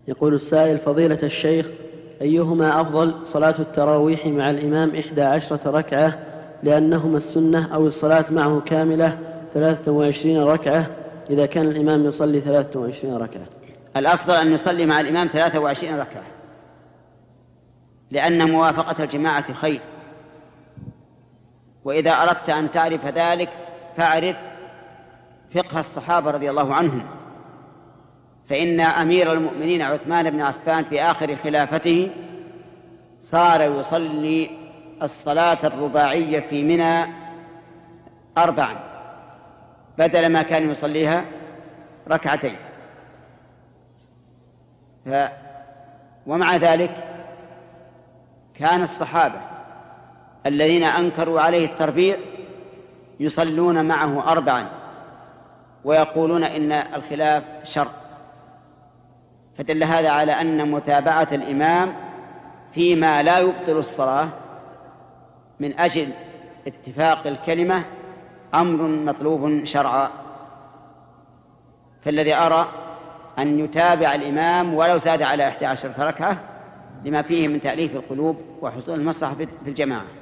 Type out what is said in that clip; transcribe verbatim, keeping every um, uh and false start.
يقول السائل: فضيلة الشيخ، أيهما أفضل، صلاة التراويح مع الإمام إحدى عشرة ركعة لأنهما السنة، أو الصلاة معه كاملة ثلاثة وعشرين ركعة إذا كان الإمام يصلي ثلاثة وعشرين ركعة؟ الأفضل أن يصلي مع الإمام ثلاثة وعشرين ركعة، لأن موافقة الجماعة خير. وإذا أردت أن تعرف ذلك فاعرف فقه الصحابة رضي الله عنهم، فإن أمير المؤمنين عثمان بن عفان في آخر خلافته صار يصلي الصلاة الرباعية في منى أربعا بدل ما كان يصليها ركعتين. ف... ومع ذلك كان الصحابة الذين أنكروا عليه التربيع يصلون معه أربعا ويقولون إن الخلاف شر. فدل هذا على أن متابعة الإمام فيما لا يبطل الصلاة من أجل اتفاق الكلمة أمر مطلوب شرعا. فالذي أرى أن يتابع الإمام ولو زاد على إحدى عشرة ركعة لما فيه من تأليف القلوب وحصول المصلحة في الجماعة.